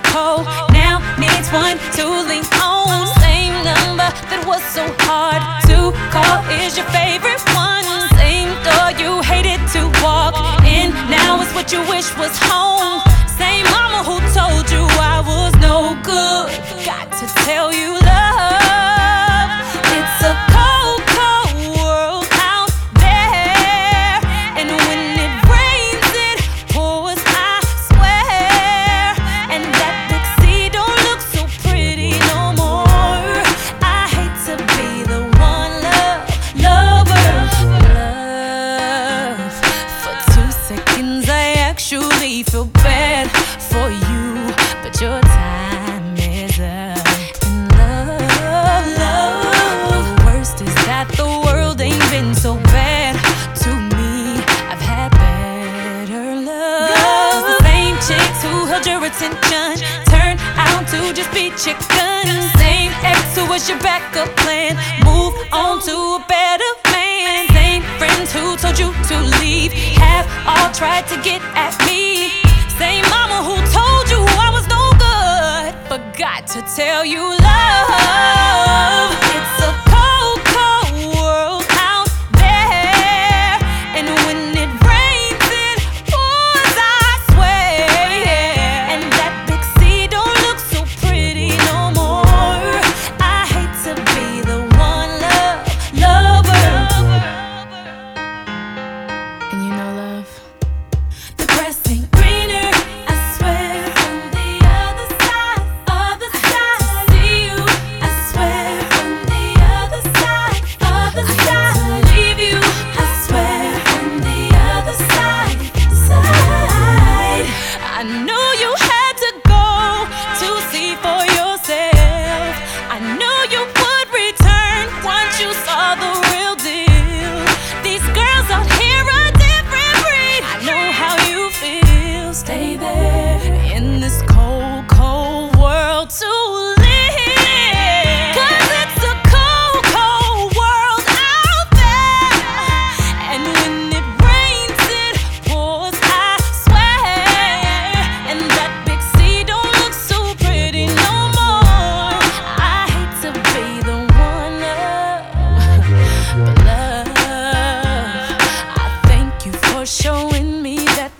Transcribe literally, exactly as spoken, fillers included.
cold, now needs one to lean on. Same number that was so hard to call is your favorite one. Same door you hated to walk in, now it's what you wish was home. Same mama who told you I was no good. Got to tell you, love, it's a cold, cold world out there. And when it rains, it pours, I swear. And that big sea don't look so pretty no more. I hate to be the one love, lover, love. For two seconds I actually feel bad for you, but your time is up. And love, love, the worst is that the world ain't been so bad to me. I've had better love. 'Cause the same chicks who held your attention turned out to just be chickens. Same ex who was your backup plan moved on to a better man. Same friends who told you to leave have all tried to get at me. Same mama who told you I was no good, forgot to tell you, love, it's a cold, cold world out there. And when it rains, it pours, I swear. And that big sea don't look so pretty no more. I hate to be the one love, lover. And you know, love, the grass ain't greener, I swear, from the other side, other side. I see you, I swear, from the other side, other side. To leave you, I swear, from the other side, side. I knew you had to go to see for yourself. I knew you would return once you saw the real deal. These girls out here are different breed. I know how you feel. Stay there in this cold, cold world to live. 'Cause it's a cold, cold world out there. And when it rains, it pours, I swear. And that big sea don't look so pretty no more. I hate to be the one love, but love, I thank you for showing me that